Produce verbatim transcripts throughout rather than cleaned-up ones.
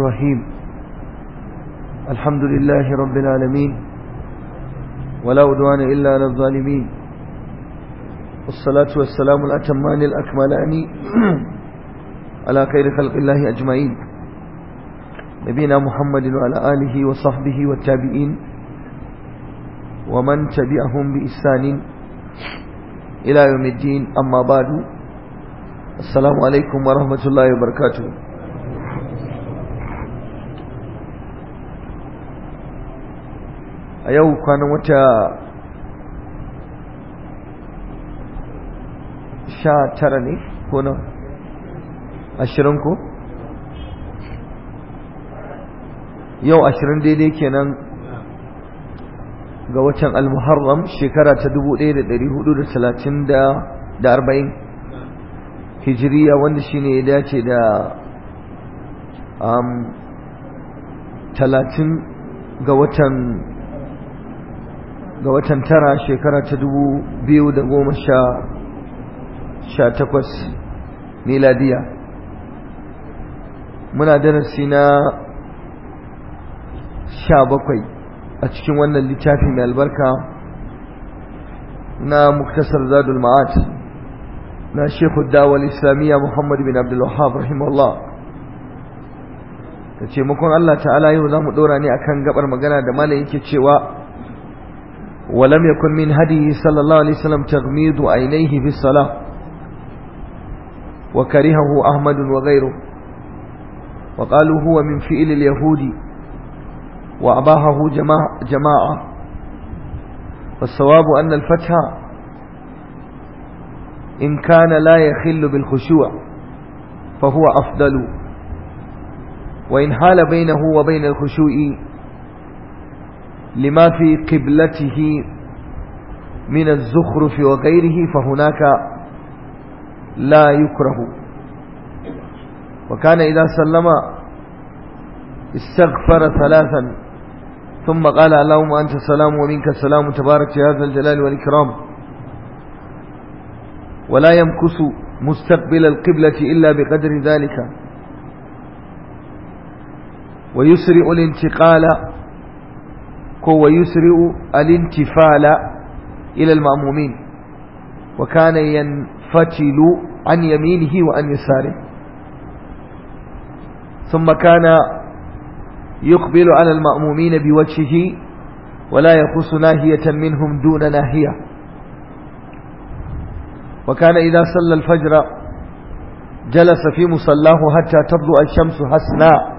الرحيم الحمد لله رب العالمين ولا عدوان إلا على الظالمين والصلاة والسلام الأتمان الأكملان على خير خلق الله أجمعين نبينا محمد وعلى آله وصحبه والتابعين ومن تبعهم بإحسان إلى يوم الدين أما بعد السلام عليكم ورحمة الله وبركاته a yau kwanan wata sha tara ne ko na ashirin ko yau ashirin daidai kenan ga watan al-muharram shekara ta dubu ɗaya da ɗari hudu da talatin da arba'in hijiriya wanda shine ya dace da talatin ga watan ga watan tara shekara ta dubu biyu da goma sha sha takwas miladiya muna darasi na sha bakwai a cikin wannan littafi mai albarka na muktasar zadul ma'ad na shekhu dawal islamiyya muhammad bin abdul wahhab rahimahullah ta ce makon Allah ta'ala yau za mu dora ne akan gabar magana da malam yake cewa ولم يكن من هديه صلى الله عليه وسلم تغميض عينيه في الصلاة وكرهه أحمد وغيره وقالوا هو من فعل اليهود وأباهه جماعة فالصواب أن الفتح إن كان لا يخل بالخشوع فهو أفضل وإن حال بينه وبين الخشوع لما في قبلته من الزخرف وغيره فهناك لا يكره وكان إذا سلم استغفر ثلاثا ثم قال اللهم أنت السلام ومنك السلام تبارك يا ذا الجلال والإكرام ولا يمكث مستقبل القبلة إلا بقدر ذلك ويسرع الانتقال ويسرع الانتفال إلى المأمومين وكان ينفتل عن يمينه وعن يساره ثم كان يقبل على المأمومين بوجهه ولا يخص ناهية منهم دون ناهية وكان إذا صلى الفجر جلس في مصلاه حتى تطلع الشمس حسناء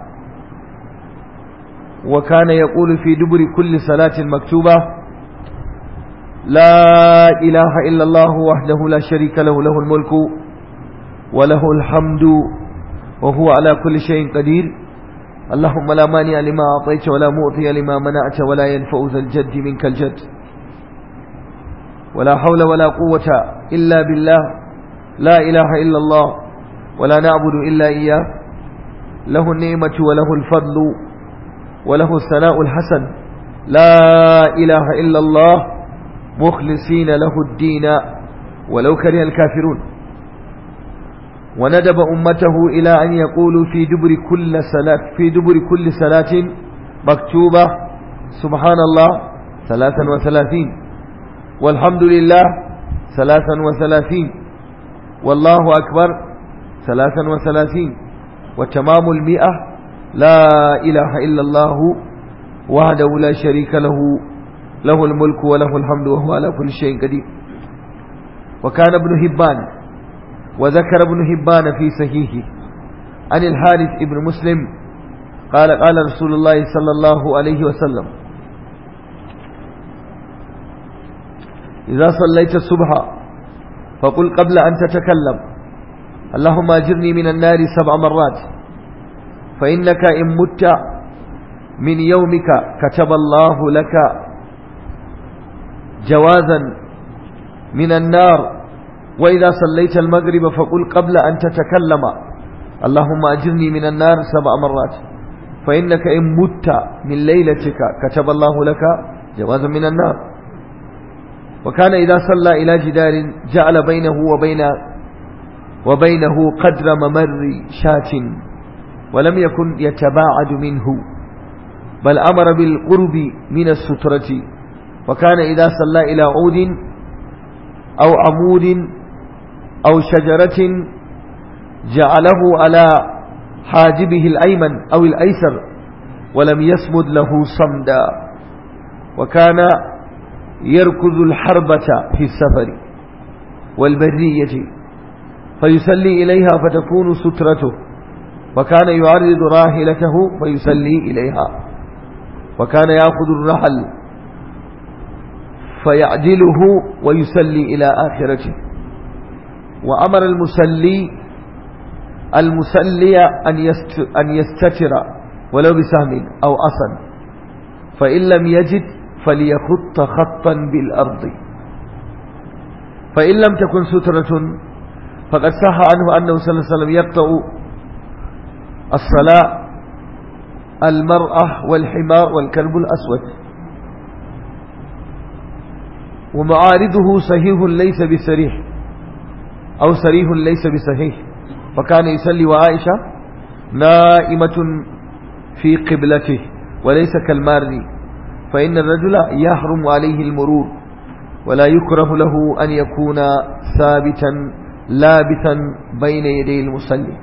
وكان يقول في دبر كل صلاة مكتوبة لا إله إلا الله وحده لا شريك له له الملك وله الحمد وهو على كل شيء قدير اللهم لا مانع لما أعطيت ولا معطي لما منعت ولا ينفع ذا الجد منك الجد ولا حول ولا قوة إلا بالله لا إله إلا الله ولا نعبد إلا إياه له النعمة وله الفضل وله الثناء الحسن لا إله إلا الله مخلصين له الدين ولو كره الكافرون وندب أمته إلى أن يقولوا في دبر كل صلاة في دبر كل صلاة مكتوبة سبحان الله ثلاثا وثلاثين والحمد لله ثلاثا وثلاثين والله أكبر ثلاثا وثلاثين وتمام المئة لا إله إلا الله وحده لا شريك له له الملك وله الحمد وهو على كل شيء قدير وكان ابن هبان وذكر ابن هبان في صحيحه عن الحارث ابن مسلم قال قال رسول الله صلى الله عليه وسلم إذا صليت الصبح فقل قبل أن تتكلم اللهم أجرني من النار سبع مرات فإنك إن مت من يومك كتب الله لك جوازا من النار وإذا صليت المغرب فقل قبل أن تتكلم اللهم أجرني من النار سبع مرات فإنك إن مت من ليلتك كتب الله لك جوازا من النار وكان إذا صلى إلى جدار جعل بينه وبين وبينه قدر ممر شاة ولم يكن يتباعد منه بل أمر بالقرب من السترة وكان إذا صلى إلى عود أو عمود أو شجرة جعله على حاجبه الأيمن أو الأيسر ولم يصمد له صمدا وكان يركض الحربة في السفر والبرية فيسلي إليها فتكون سترته وكان يعرض راحلته فيسلي إليها وكان يأخذ الرحل فيعدله ويسلي إلى آخرته وأمر المسلي المسلي أن يستتر ولو بسهم أو أصا فإن لم يجد فليخط خطا بالأرض فإن لم تكن سترة فقد صح عنه أنه صلى الله عليه وسلم يقطع الصلاة المرأة والحمار والكلب الأسود ومعارضه صحيح ليس بصريح أو صريح ليس بصحيح وكان يصلي وعائشة نائمة في قبلته وليس كالمار فإن الرجل يحرم عليه المرور ولا يكره له أن يكون ثابتا لابثا بين يدي المصلي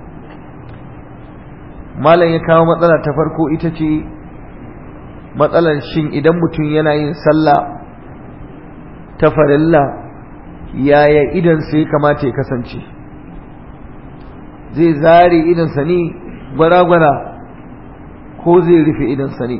ما لن يكاو مثلا تفرقو إتتي مثلا شين إذا متن ينعين صلى تفر الله يا يا إذن سي كما تكسنشي زي زاري إذن سني غرا غرا ko zai rufe idan sani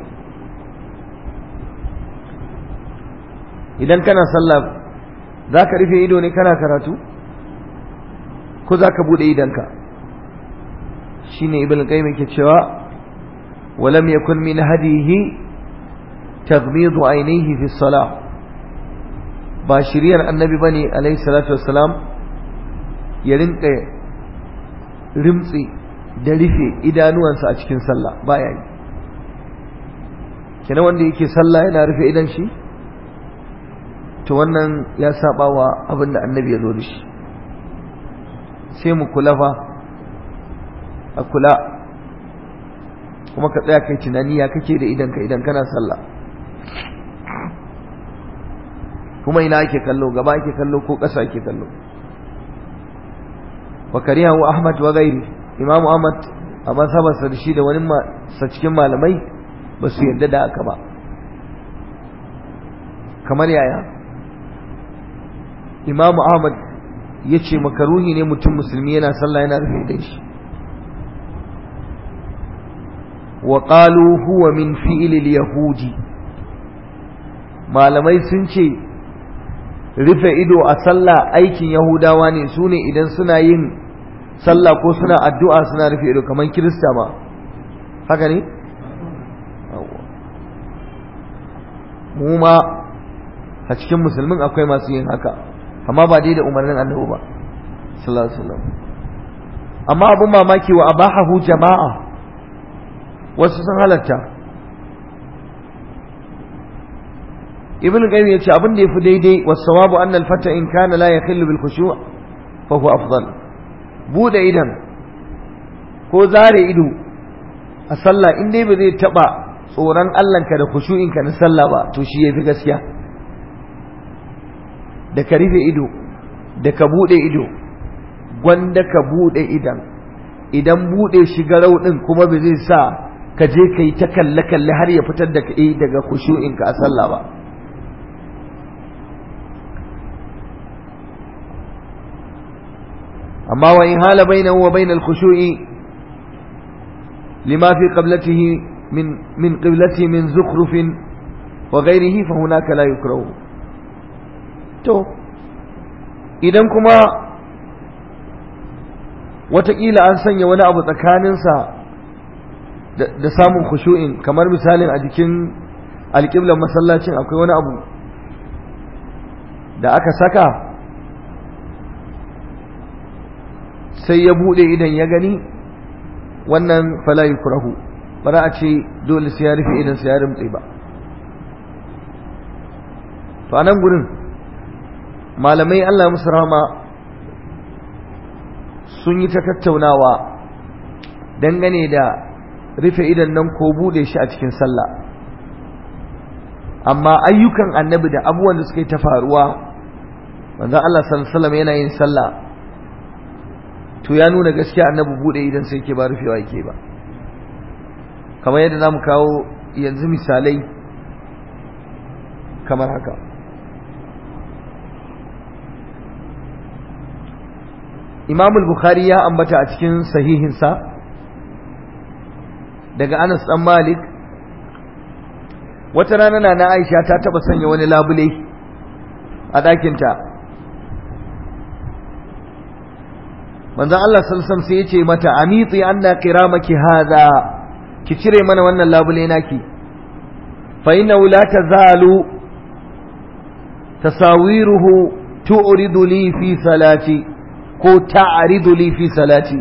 idan kana sallah zaka rufe ido ne kana karatu ko zaka bude idanka shine ibn qayyim yake cewa walam yakun min hadihi taghmid aynayhi fi salah ba shiriyar annabi bane alayhi salatu wassalam ya rinka rimtsi da rufe idanuwansa a cikin sallah baya yi kenan wanda yake sallah yana rufe idan shi to wannan ya saba wa abin da annabi ya zo da shi sai mu kula fa a kula kuma ka tsaya kai tunani ya kake da idan ka idan kana sallah kuma ina ake kallo gaba ake kallo ko ƙasa ake kallo wa kariyahu ahmad wa ghairi imam ahmad a mazhabarsa da shi da wani sa cikin malamai ba su yarda da haka ba kamar yaya imam ahmad ya ce makaruhi ne mutum musulmi yana sallah yana rufe idan shi wa qalu huwa min fi'lil yahudi malamai sun ce rufe ido a sallah aikin yahudawa ne su ne idan suna yin sallah ko suna addu'a suna rufe ido kamar kirista ma haka ne mu ma a cikin musulmin akwai masu yin haka amma ba dai da umarnin annabi ba sallallahu alaihi wasallam amma abun mamaki wa abahahu jama'a wasu sun halatta ibn qayyim yace abin da yafi daidai was-sawabu anna al-fata in kana la yakhillu bil khushu' fa huwa afdal bude idan ko zare ido a sallah in dai ba zai taba tsoron Allahnka da khushu'inka na sallah ba to shi yafi gaskiya da ka rufe ido da ka bude ido gwanda ka bude idan idan bude shi garau din kuma ba zai sa ka je kai ta kalle kalle har ya fitar da kai daga khushu'inka a sallah ba amma wa in hala bainahu wa bainal khushu'i lima fi qiblatihi min min qiblatihi min zukhruf wa ghayrihi fa hunaka la yukrahu to idan kuma watakila an sanya wani abu tsakaninsa da samun khushu'in kamar misalin a jikin alƙiblar masallacin akwai wani abu da aka saka sai ya bude idan ya gani wannan fala yukrahu ba za a ce dole sai ya rufe idan sai ya rumtse ba to anan gurin malamai Allah musu rahama sun yi ta tattaunawa dangane da rufe idan nan ko bude shi a cikin sallah. Amma ayyukan annabi da abubuwan da suka yi ta faruwa manzon Allah sallallahu alaihi wasallam yana yin sallah to ya nuna gaskiya annabi bude idan sai yake ba rufewa yake ba, kamar yadda zamu kawo yanzu misalai kamar haka. Imam al-Bukhari ya ambata a cikin sahihinsa daga Anas dan Malik, wata rana na Aisha ta taba sanya wani labule a ɗakinta. Manzon Allah sallallahu alaihi wasallam sai ya ce mata amiti anna qiramaki hadha, ki cire mana wannan labule naki, fa innahu la tazalu tasawiruhu tu'ridu li fi salati ko ta'ridu li fi salati,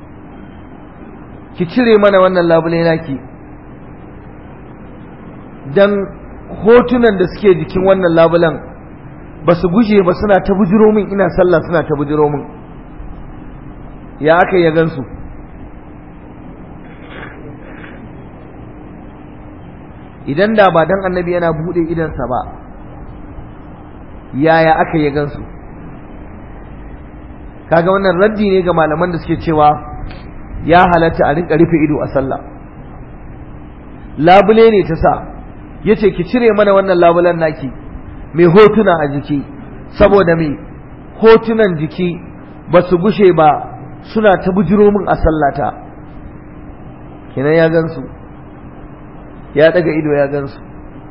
ki cire mana wannan labule naki dan hotunan da suke jikin wannan labulan ba su guje ba, suna ta bujiro min ina sallah, suna ta bujiro min. Ya aka ya gansu? Idan da ba dan annabi yana bude idansa ba, yaya aka ya gansu? Kaga wannan raddi ne ga malaman da suke cewa ya halatta a rinka rufe ido a sallah. Labule ne ta sa yace ki cire mana wannan labulan naki mai hotuna a jiki, saboda mai hotunan jiki ba su gushe ba, suna ta bujiro min a sallata. Kenan ya gansu, ya daga ido ya gansu.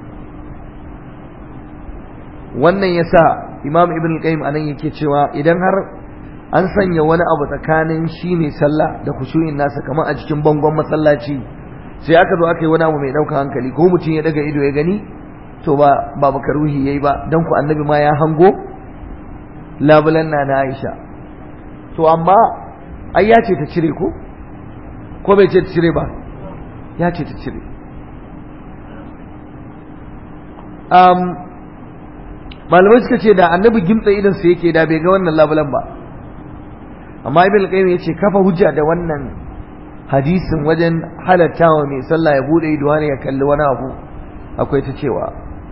Wannan yasa Imam Ibn al-Qayyim anan yake cewa idan har an sanya wani abu tsakanin shi ne sallah da khushu'in nasa, kamar a cikin bangon masallaci, sai aka zo aka yi wani abu mai ɗauka hankali ko mutum ya daga ido ya gani, to ba ba makaruhi yayi ba, dan ku annabi ma ya hango labulan na na Aisha. To amma ai ya ce ta cire ko ko bai ce ta cire ba? Ya ce ta cire. um malamai suka ce da annabi gimtsa idan sa yake da bai ga wannan labulan ba, amma Ibn al-Qayyim yace kafa hujja da wannan hadisin wajen halattawa mai sallah ya bude ido ne ya kalli wani abu akwai ta cewa.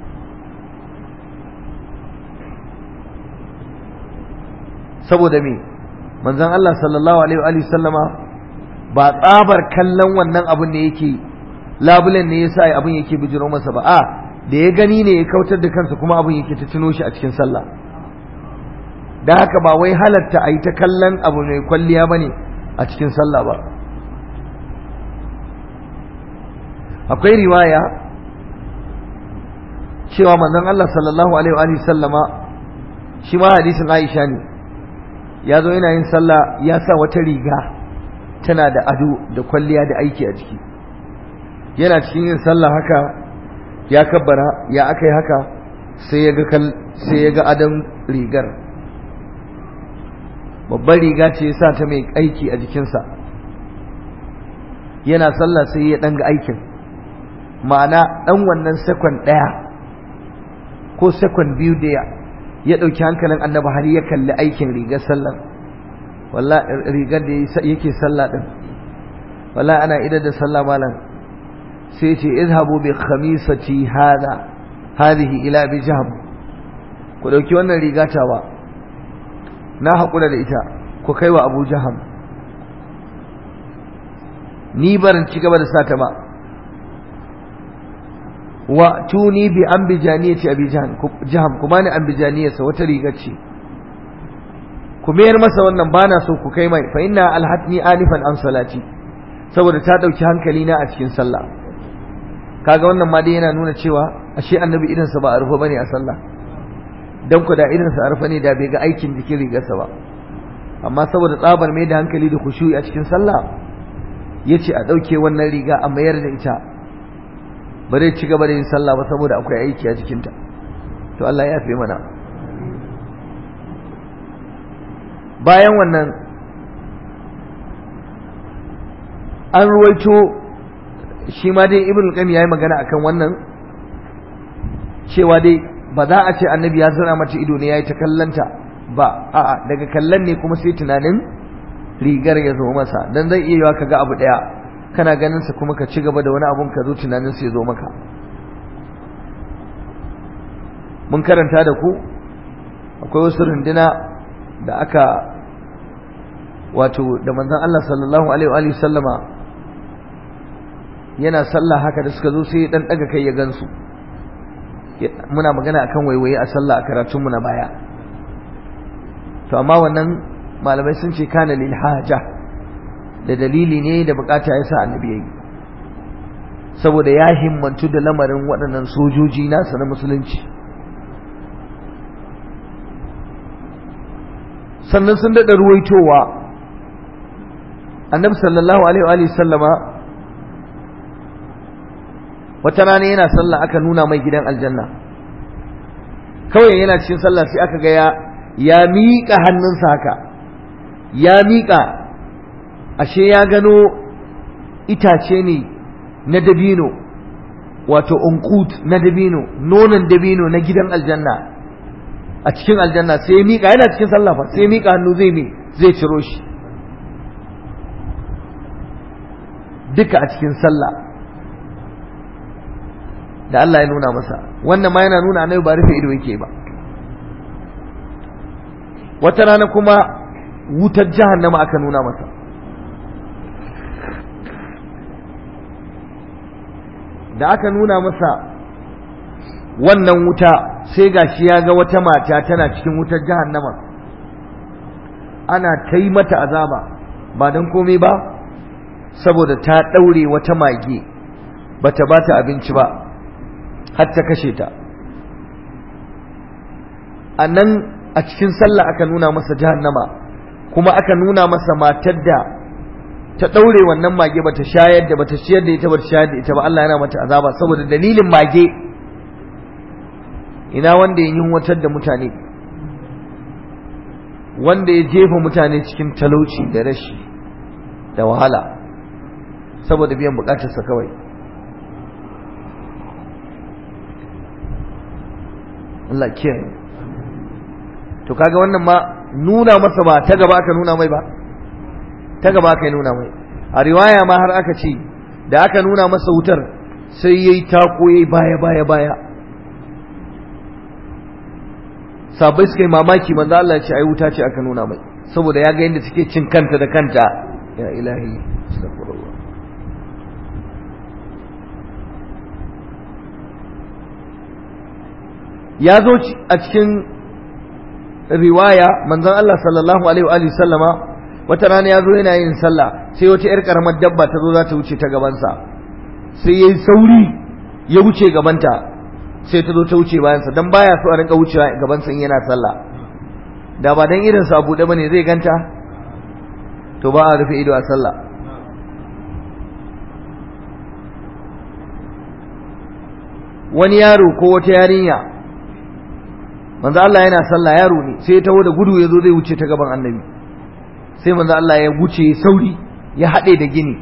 Saboda me manzon Allah sallallahu alaihi wa sallama ba tsabar kallon wannan abun ne yake labulen ne yasa abun yake bijiro masa ba, a da ya gani ne ya kautar da kansa kuma abun yake ta tuno shi a cikin sallah. Da haka ba wai halatta a yi ta kallon abu mai kwalliya ba ne a cikin sallah ba. Akwai riwaya cewa manzon Allah sallallahu alaihi wa sallama, shi ma hadisin Aisha ne, ya zo yana yin sallah ya sa wata riga tana da ado da kwalliya da aiki a jiki. Yana cikin yin sallah haka ya kabbara, ya aka yi haka sai ya ga sai ya ga adon rigar. Babbar riga ce ya sa ta mai aiki a jikinsa. Yana sallah sai ya ɗanga aikin, ma'ana ɗan wannan sekon ɗaya ko sekon biyu da ya ɗauki hankalin annabi har ya kalli aikin rigar sallar. Wallahi rigar da yake sallah ɗin, wallahi ana idar da sallah malam sai ce izhabu bi khamisati hada hadhihi ila bi jahm, ku ɗauki wannan riga tawa na haƙura da ita ku kai wa Abu Jaham, ni barin ci gaba da sata ba. Wa tuni bi ambijaniyati Abi Jaham, kuma ni ambijaniyarsa wata riga ce, ku mayar masa wannan bana so ku kai mai, fa inna alhatni anifan an salati, saboda ta dauki hankali na a cikin sallah. Kaga wannan ma dai yana nuna cewa ashe annabi idansa ba a rufe bane a sallah, dan ku da idansa a rufe ne da bai ga aikin jikin rigarsa ba. Amma saboda tsabar mai da hankali da khushu'i a cikin sallah, yace a dauke wannan riga a mayar da ita, ba zai ci gaba da yin sallah ba saboda akwai aiki a jikinta. To Allah ya fi mana. Bayan wannan an ruwaito shi ma dai Ibn al-Qayyim yayi magana akan wannan cewa dai ba za a ce annabi ya zura mata ido ne yayi ta kallanta ba, a'a daga kallon ne kuma sai tunanin rigar ya zo masa, dan zai iya yiwa ka ga abu ɗaya kana ganin sa kuma ka ci gaba da wani abun ka zo tunanin sa ya zo maka. Mun karanta da ku akwai wasu runduna da aka wato da manzon Allah sallallahu alaihi wa sallama yana sallah haka da suka zo sai dan daga kai ya gansu. Muna magana akan waiwaye a sallah a karatun mu na baya. To amma wannan malamai sun ce kana lil haja, da dalili ne da bukata yasa annabi yayi, saboda ya himmantu da lamarin waɗannan sojoji nasa na musulunci. Sannan sun daɗa ruwaitowa annabi sallallahu alaihi wa sallama wata rana yana sallah aka nuna mai gidan aljanna. Kawai yana cikin sallah sai aka ga ya ya miƙa hannunsa haka, ya miƙa, ashe ya gano itace ne na dabino, wato unqut na dabino, nonon dabino na gidan aljanna a cikin aljanna. sai ya miƙa, yana cikin sallah fa, sai ya miƙa hannu zai ne zai ciro shi duka a cikin sallah da Allah ya nuna masa. Wannan ma yana nuna annabi ba rufe ido yake ba. Wata rana kuma wutar jahannama aka nuna masa, da aka nuna masa wannan wuta sai gashi ya ga wata mata tana cikin wutar jahannama ana ta yi mata azaba, ba don komai ba saboda ta ɗaure wata mage bata bata abinci ba har ta kashe ta. a nan a cikin sallah aka nuna masa jahannama, kuma aka nuna masa matar da ta ɗaure wannan mage bata shayar da bata ciyar da ita bata shayar da ita ba, Allah yana mata azaba saboda dalilin mage. Ina wanda ya yunwatar da mutane, wanda ya jefa mutane cikin talauci da rashi da wahala saboda biyan bukatarsa kawai. Allah kiyaye. To kaga wannan ma nuna masa ba ta gaba aka nuna mai ba, ta gaba aka nuna mai. A riwaya ma har aka ce da aka nuna masa wutar sai yayi tako yayi baya baya baya. Sabai suka yi mamaki, manzo Allah ya ce ai wuta ce aka nuna mai, saboda ya ga yadda take cin kanta da kanta. Ya ilahi, astaghfirullah. Ya zo a cikin riwaya manzon Allah sallallahu alaihi wa sallama wata rana ya zo yana yin sallah, sai wata yar karamar dabba ta zo za ta wuce ta gabansa, sai yayi sauri ya wuce gabanta, sai ta zo ta wuce bayansa, dan baya so a rinka wucewa gabansa in yana sallah. Da ba dan irin sa bude bane zai ganta, to ba a rufe ido a sallah. Wani yaro ko wata yarinya, manzo Allah yana sallah, yaro ne sai ya taho da gudu ya zo zai wuce ta gaban annabi, sai manzo Allah ya wuce sauri ya haɗe da gini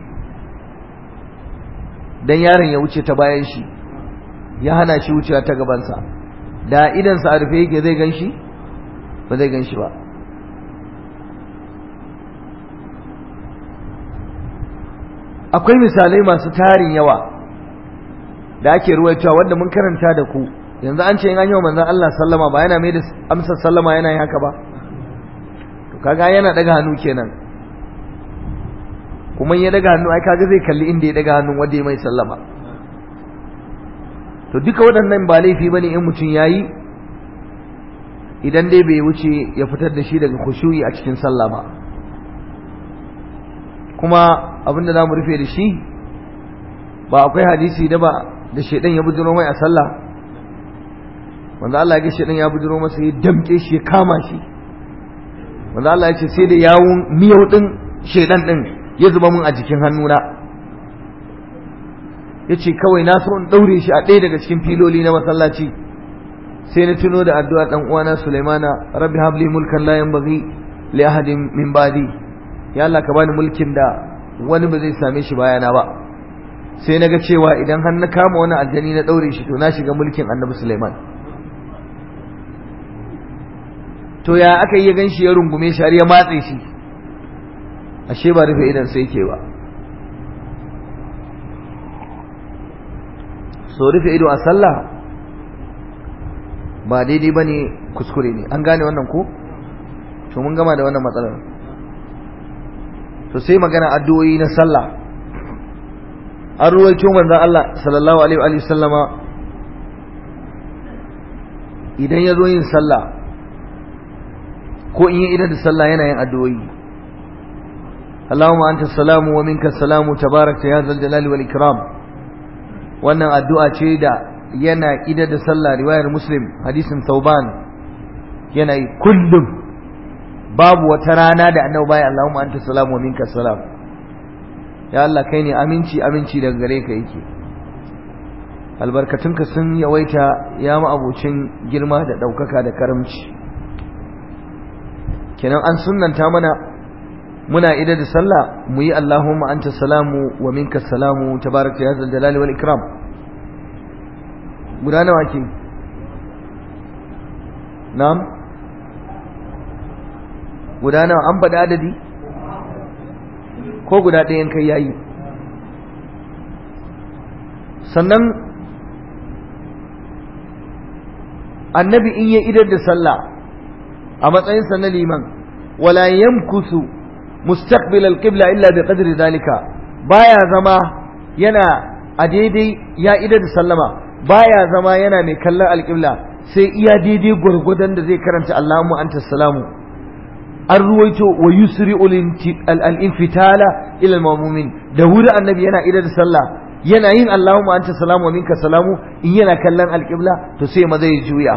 dan yaron ya wuce ta bayan shi, ya hana shi wucewa ta gabansa. Da idansa a rufe yake zai ganshi ba zai ganshi ba. Akwai misalai masu tarin yawa da ake ruwaitowa wanda mun karanta da ku. Yanzu an ce in an yi wa manzon Allah sallama ba yana mai da amsar sallama yana yi haka ba, to kaga yana daga hannu kenan, kuma ya daga hannu ai kaga zai kalli inda ya daga hannun wanda ya mai sallama. To duka waɗannan ba laifi bane in mutum yayi, idan dai bai wuce ya fitar da shi daga khushu'i a cikin sallah ba. Kuma abinda zamu rufe da shi, ba akwai hadisi da ba da shedan ya bujiro mai a sallah, wanda Allah ya ga shedan ya bujiro masa ya damke shi ya kama shi, wanda Allah ya ce sai da yawun miyau din shedan din ya zuba mun a jikin hannuna, yace kawai na so in daure shi a ɗaya daga cikin filoli na masallaci, sai na tuno da addu'ar dan uwana Sulaimana, rabbi habli mulkan la yanbaghi li ahadin min ba'di, ya Allah ka bani mulkin da wani ba zai same shi bayana ba. Sai naga cewa idan har na kama wani aljani na daure shi to na shiga mulkin Annabi Sulaiman. To ya aka yi ganshi ya rungume shi har ya matse shi, ashe ba rufe idan sai yake ba. so rufe ido a sallah ba daidai ba ne, kuskure ne. An gane wannan ko? to mun gama da wannan matsalar. to sai magana addu'o'i na sallah. an ruwaito manzon Allah sallallahu alaihi wa sallama idan ya zo yin sallah ko in yi idan da sallah yana yin addu'o'i. Allahumma anta salamu wa minka salamu tabarakta ya zal jalali wal ikram. wannan addu'a ce da yana idan da sallah, riwayar Muslim hadisin Thauban, yana yi kullum, babu wata rana da annabi bai Allahumma anta salamu wa minka salam. ya Allah kai ne aminci, aminci daga gare ka yake, albarkatunka sun yawaita ya ma'abocin girma da ɗaukaka da karamci. kenan an sunnanta mana muna idar da sallah mu yi Allahumma anta salamu wa minka salamu tabaraka ya zal jalali wal ikram. guda nawa ke? na'am, guda nawa? an faɗi adadi ko guda ɗayan kai yayi? sannan annabi in ya idar da sallah a matsayinsa na liman, wala yamkusu mustaqbil alqibla illa bi qadri zalika, baya zama yana a daidai ya idar da sallama, baya zama yana mai kallon alqibla sai iya daidai gurgudan da zai karanta Allahumma anta salamu. an ruwaito wa yusri'u al-infitala ila al-mu'min, da wuri annabi yana idar da sallah yana yin Allahumma anta salamu wa minka salamu, in yana kallon alqibla to sai ma zai juya.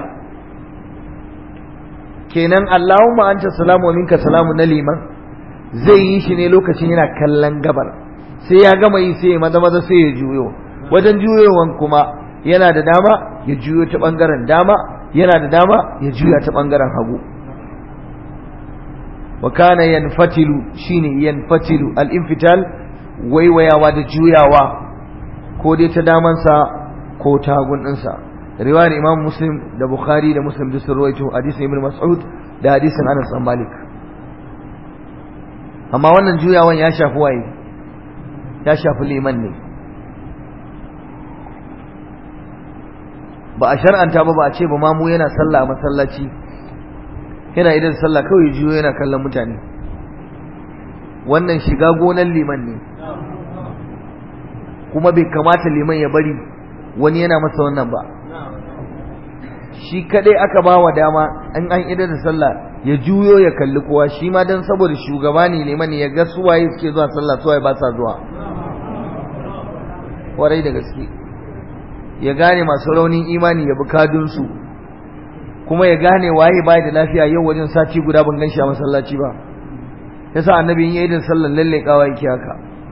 kenan Allahumma anta salamu wa minka salamu na liman zai yi shi ne lokacin yana kallon gabar, sai ya gama yi sai maza maza sai ya juyo. wajen juyowan kuma yana da dama ya juyo ta bangaren dama, yana da dama ya juya ta bangaren hagu. wa kana yanfatilu, shine yanfatilu al-infital, waiwayawa da juyawa ko dai ta damansa ko ta hagun ɗinsa. riwayar Imam Muslim da Bukhari da Muslim duk sun rawaito hadisin Ibn Mas'ud da hadisin Anas bin Malik. amma wannan juyawan ya shafi waye? ya shafi liman ne. ba a shar'anta ba, ba a ce ba ma mu yana sallah a masallaci yana idan sallah kawai juyo yana kallon mutane. wannan shiga gonan liman ne, kuma bai kamata liman ya bari wani yana masa wannan ba. shi kadai aka ba wa dama an an idan da sallah ya juyo ya kalli kowa, shi ma dan saboda shugaba ne liman ya ga suwaye suke zuwa sallah suwaye ba sa zuwa. warai da gaske ya gane masu raunin imani ya bi kadunsu, kuma ya gane waye bai da lafiya. yau wajen sati guda ban gan shi a masallaci ba, yasa annabi in yayi da sallan lalle kawa yake haka,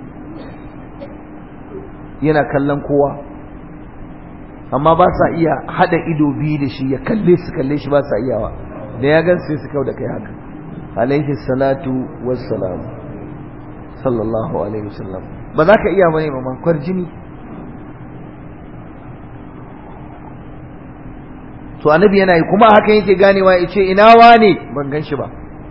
yana kallon kowa. amma ba sa iya hada ido biyu da shi ya kalle su kalle shi, ba sa iyawa. da ya gan sai su kau da kai haka. alaihi salatu wassalam, sallallahu alaihi wasallam. ba za ka iya bane ma kwarjini. to annabi yana yi, kuma haka yake ganewa ya ce ina wane, ban gan shi ba.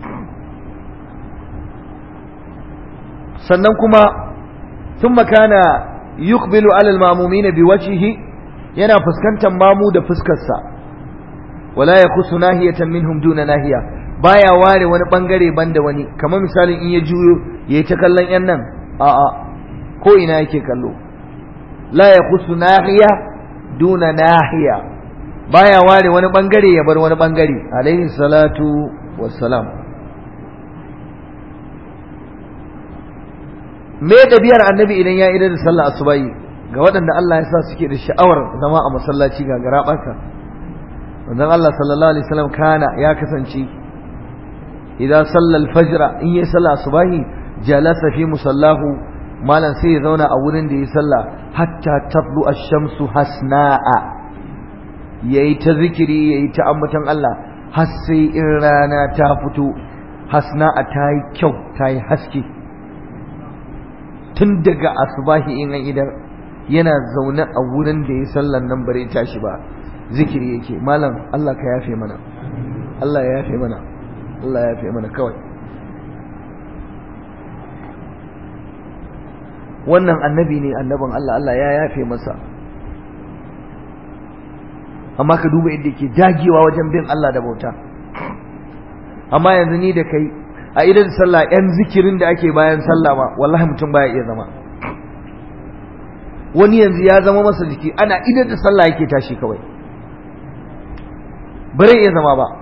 sannan kuma thumma kana yuqbilu ala al-ma'mumina biwajhihi, yana fuskantar mamu da fuskarsa. wala yakhusu nahiyatan minhum duna nahiya, baya ware wani bangare banda wani. kamar misalin in ya juyo yayi ta kallon yan nan, a a ko ina yake kallo. la yakhusu nahiya duna nahiya, baya ware wani bangare ya bar wani bangare. alaihi salatu wassalam. me dabiyar annabi idan ya idar da sallah asubahi ga waɗanda Allah ya sa suke da sha'awar zama a masallaci ga garabarka? wannan Allah sallallahu alaihi wasallam kana ya kasance idan sallal fajr, in yi sallah asubahi, jalasa fi musallahu, malan sai ya zauna a wurin da ya sallah hatta tatlu ash-shamsu hasna'a, yayi ta zikiri yayi ta ambaton Allah har sai in rana ta fito. hasna'a ta yi kyau, ta yi haske. tun daga asubahi in an idar yana zaune a wurin da ya sallan nan bare tashi ba, zikiri yake. malam Allah ka yafe mana, Allah ya yafe mana, Allah ya yafe mana kawai. wannan annabi ne, annabin Allah, Allah ya yafe masa. Amma ka duba yadda yake dagewa wajen bin Allah da bauta. Amma yanzu ni da kai a idan sallah yan zikirin da ake bayan sallah ma wallahi mutum baya iya zama. Wani yanzu ya zama masa jiki, ana idan da sallah yake tashi kawai, bare iya zama ba.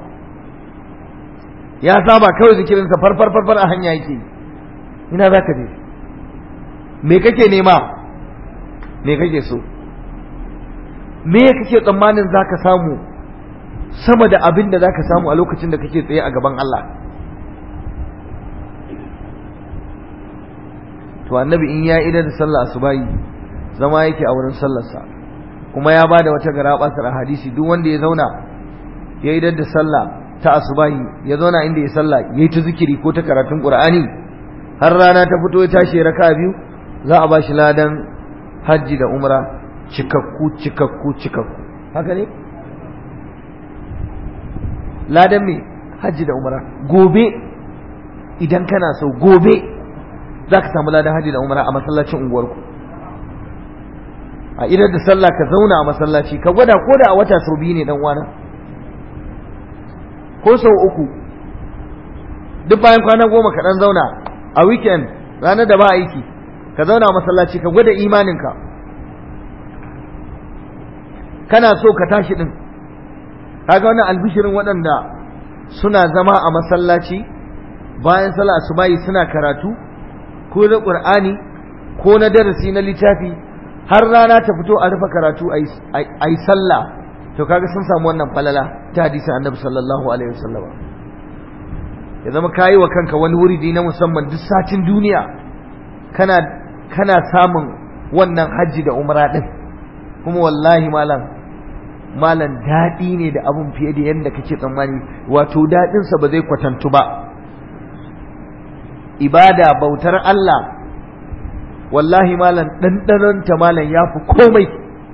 Ya saba kawai zikirinsa farfar farfar a hanya yake. Ina za ka je? Me kake nema? Me kake so? Me kake tsammanin za ka samu sama da abin da za ka samu a lokacin da kake tsaye a gaban Allah? To annabi in ya idar da sallah asubahi zama yake a wurin sallarsa, kuma ya bada wata garabasar a hadisi, duk wanda ya zauna ya idar da sallah ta asubahi ya zauna inda ya sallah yayi ta zikiri ko ta karatun Qur'ani har rana ta fito ya tashi raka'a biyu, za a bashi ladan hajji da umra cikakku cikakku cikakku. Haka ne? Ladan me? Hajji da umra. Gobe idan kana so gobe za ka samu ladan hajji da umra a masallacin unguwarku. A idan da sallah ka zauna a masallaci ka gwada ko da a wata sau biyu ne dan uwana, ko sau uku, duk bayan kwana goma ka dan zauna a weekend ranar da ba aiki ka zauna a masallaci ka gwada imaninka. Kana so ka tashi din, kaga wannan albishirin waɗanda suna zama a masallaci bayan sallah asubahi suna karatu ko na Qur'ani ko na darasi na littafi har rana ta fito a rufe karatu a yi sallah, to kaga sun samu wannan falala ta hadisin Annabi sallallahu alaihi wasallam. Ya zama kayi wa kanka wani wuridi na musamman duk satin duniya kana kana samun wannan hajji da umra din, kuma wallahi malam malam daɗi ne da abun fiye da yadda kake tsammani. Wato daɗinsa ba zai kwatantu ba. Ibada, bautar Allah, wallahi malam ɗanɗanonta malam ya fi komai.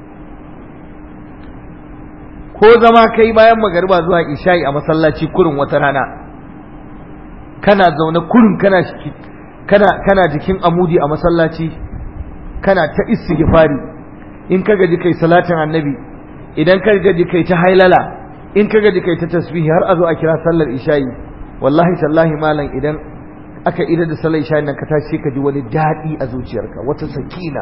Ko zama kai bayan magariba zuwa isha'i a masallaci kurin wata rana, kana zaune kurin kana kana kana jikin amudi a masallaci, kana ta istighfari, in ka gaji kai salatin annabi, idan ka gaji kai ta hailala, in ka gaji kai ta tasbihi, har a zo a kira sallar isha'i. Wallahi tallahi malam idan aka ida da sallar isha'i nan ka tashi ka ji wani daɗi a zuciyarka, wata sakina.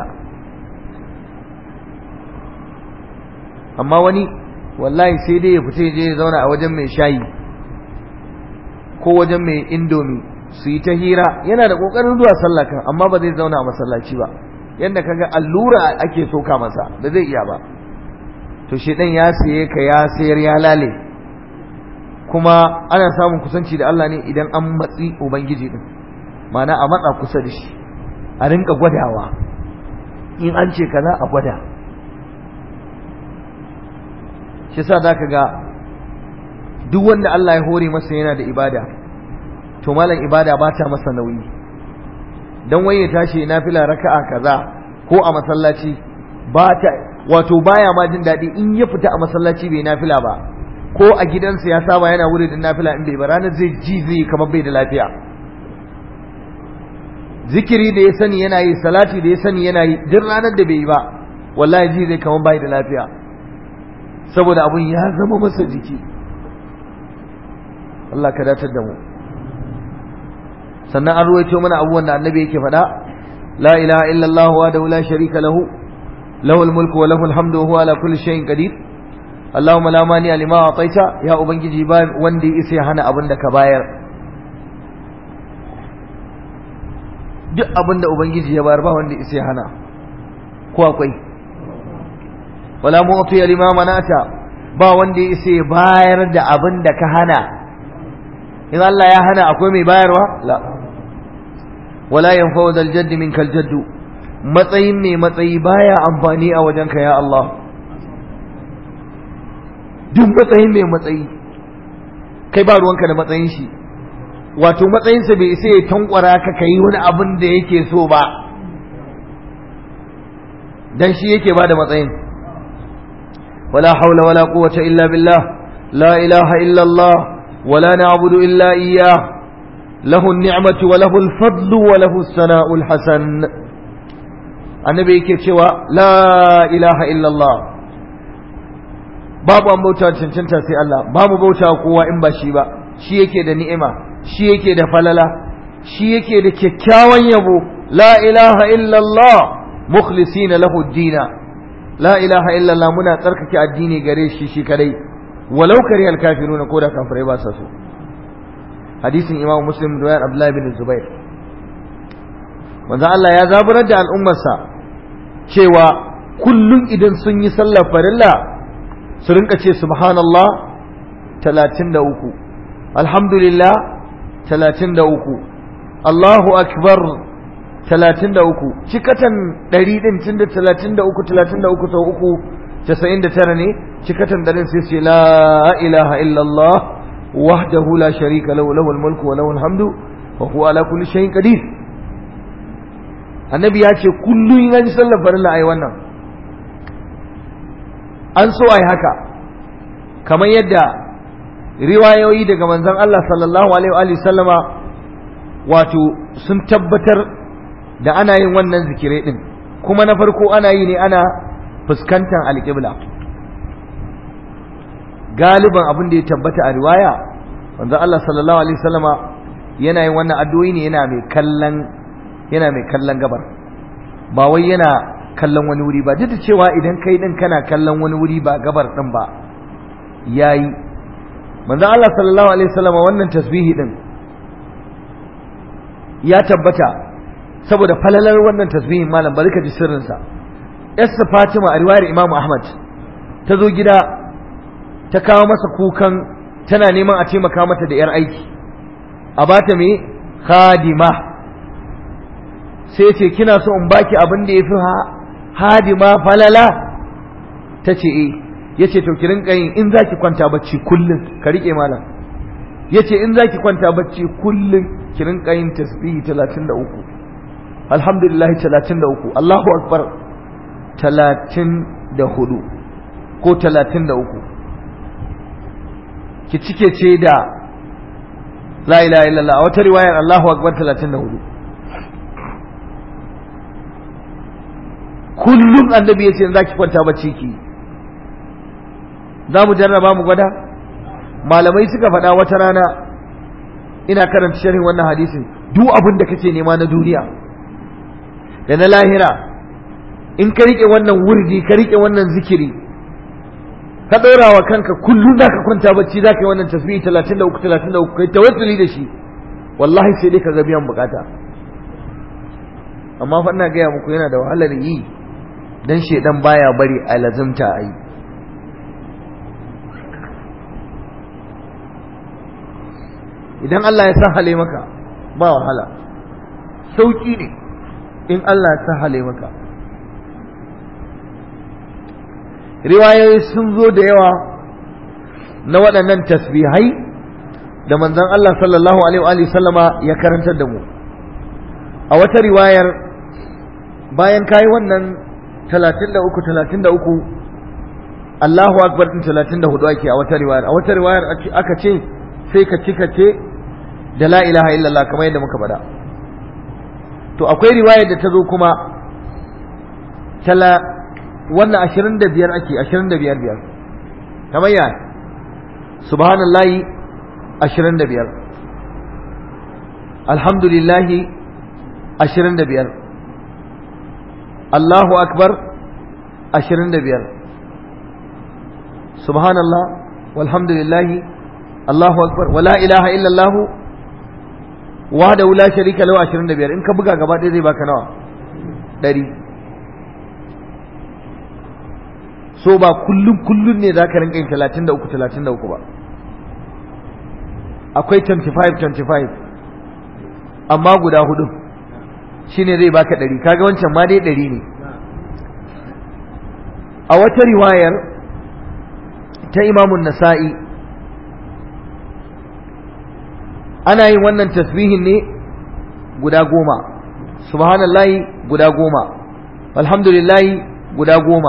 Amma wani wallahi sai dai ya fita ya je ya zauna a wajen mai shayi ko wajen mai indomi su yi ta hira, yana da kokarin zuwa sallah kan, amma ba zai zauna a masallaci ba. Yanda kaga allura ake soka masa, ba zai iya ba. To shedan ya siye ka, ya sayar, ya lale. Kuma ana samun kusanci da Allah ne idan an matsi ubangiji din, ma'ana a matsa kusa da shi, a rinka gwadawa, in an ce kaza a gwada. shi yasa zaka ga duk wanda Allah ya hore masa yana da ibada, to malam ibada ba ta masa nauyi. Dan waye tashi nafila raka'a kaza ko a masallaci ba ta, wato baya ma jin daɗi in ya fita a masallaci bai nafila ba, ko a gidansa ya saba yana wuri da nafila in bai ba, ranar zai ji zai kamar bai da lafiya. Zikiri da ya sani yana yi, salati da ya sani yana yi, duk ranar da bai yi ba wallahi ji zai kamar bai da lafiya, saboda abun ya zama masa jiki. Allah ka datar da mu. Sannan an ruwaito mana abubuwan da annabi yake faɗa, la ilaha illallah wa la sharika lahu lahul mulku wa lahul hamdu wa huwa ala kulli shay'in qadir. Allahumma la mani lima ataita, ya ubangiji ba wanda ya isa hana abin da ka bayar. Duk abin da ubangiji ya bayar ba wanda ya isa hana, ko akwai? Wala mu'ti lima manata, ba wanda ya isa bayar da abin da ka hana. In Allah ya hana akwai mai bayarwa? La. Wala yanfa'u dal jadd minkal jadd, matsayin mai matsayi baya amfani a wajenka ya Allah. Duk matsayin mai matsayi kai ba ruwanka da matsayin shi, wato matsayinsa bai isa ya tankwara ka kai wani abin da yake so ba, dan shi yake ba da matsayin. Wala haula wala quwwata illa billah, la ilaha illa Allah, wala na'budu illa iyyah, lahu an-ni'matu wa lahu al-fadlu wa lahu as-sana'u al-hasan. annabi yake cewa la ilaha illallah, babu an bauta cancanta sai Allah, babu bauta kowa in ba shi ba, shi yake da ni'ima, shi yake da falala, shi yake da kyakkyawan yabo. la ilaha illallah mukhlisina lahu ad-dina, la ilaha illallah muna tsarkake addini gare shi shi kadai, walau karihal kafiruna, ko da kafirai ba sa so. hadisin Imam Muslim riwayar Abdullah bin Zubair, manzo Allah ya zaburar da al'ummarsa cewa kullum idan sun yi sallar farilla su rinka ce subhanallah talatin da uku, alhamdulillah talatin da uku, Allahu akbar talatin da uku, cikatan ɗari ɗin tun da talatin da uku talatin da uku sau uku casa'in da tara ne, cikatan ɗarin sai ce la ilaha illallah wahdahu la sharika lahu lahul mulku wa lahul hamdu wa huwa ala kulli shay'in qadir. annabi ya ce kullum in an sallar farilla ai wannan, an so ai haka, kamar yadda riwayoyi daga manzon Allah sallallahu alaihi wa sallama wato sun tabbatar da ana yin wannan zikirai din. kuma na farko ana yi ne ana fuskantar alƙibla. galiban abin da ya tabbata a riwaya manzon Allah sallallahu alaihi wa sallama yana yin wannan addu'o'i ne yana mai kallon yana mai kallon gabar, ba wai yana kallon wani wuri ba, duk da cewa idan kai din kana kallon wani wuri ba gabar din ba yayi. manzon Allah sallallahu alaihi wasallam wannan tasbihi din ya tabbata saboda falalar wannan tasbihin. malam bari ka ji sirrin sa. Yarsa Fatima a riwayar Imam Ahmad ta zo gida ta kawo masa kukan tana neman a taimaka mata da yar aiki, a bata me khadima. sai ce kina so in baki abin da yafi hadima falala? tace eh. yace to ki rinka yin in zaki kwanta bacci kullun, ka rike malam, yace in zaki kwanta bacci kullun ki rinka yin tasbihi talatin da uku, alhamdulillah talatin da uku, Allahu akbar talatin da hudu ko talatin da uku, ki cike ce da la ilaha illallah. wata riwayar Allahu akbar talatin da hudu. kullum annabi yace in zaki kwanta bacci ki. za mu jarraba mu gwada? malamai suka faɗa wata rana ina karanta sharhin wannan hadisin, duk abin da kake nema na duniya da na lahira in ka rike wannan wurdi, ka rike wannan zikiri, ka ɗora wa kanka kullum za ka kwanta bacci za ka yi wannan tasbihi talatin da uku talatin da uku, kai tawassuli da shi, wallahi sai dai ka ga biyan bukata. amma fa ina gaya muku yana da wahalar yi, dan shedan baya bari a lazimta a yi. idan Allah ya sahale maka ba wahala, sauki ne in Allah ya sahale maka. riwayoyi sun zo da yawa na waɗannan tasbihai da manzon Allah sallallahu alaihi wa sallama ya karantar da mu. a wata riwayar bayan kayi wannan talatin da uku talatin da uku, Allahu akbar din talatin da hudu ake a wata riwayar. a wata riwayar aka ce sai ka cika ce da la ilaha illallah kamar yadda muka faɗa. to akwai riwayar da ta zo kuma tala wannan ashirin da biyar ake, ashirin da biyar biyar kamar ya subhanallahi ashirin da biyar, alhamdulillahi ashirin da biyar, Allahu akbar ashirin da biyar, subhanallah walhamdulillahi Allahu akbar wala ilaha illallah wahdahu la sharika lahu ashirin da biyar. in ka buga gaba ɗaya zai baka nawa? ɗari. so ba kullum kullum ne zaka rinka yin talatin da uku talatin da uku ba, akwai twenty-five twenty-five amma guda hudu shine zai baka ɗari. kaga wancan ma dai ɗari ne. a wata riwayar ta Imamun Nasa'i ana yin wannan tasbihin ne guda goma, subhanallahi guda goma, alhamdulillahi guda goma,